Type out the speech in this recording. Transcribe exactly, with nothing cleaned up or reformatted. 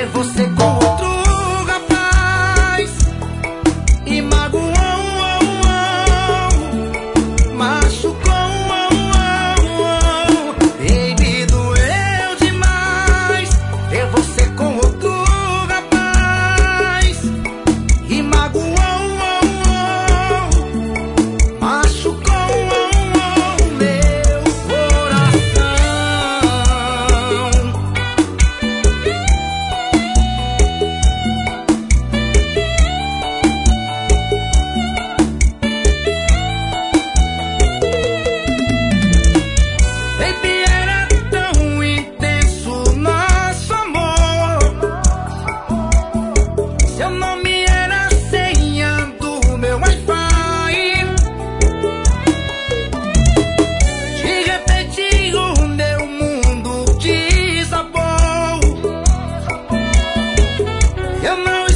ver você com outro rapaz e magoou, machucou, baby, doeu demais ver você com outro rapaz e magoou, machucou meu coração. Baby, era tão intenso nosso amor. Seu nome era senha do meu Wi-Fi. De repente o meu mundo desabou. Eu não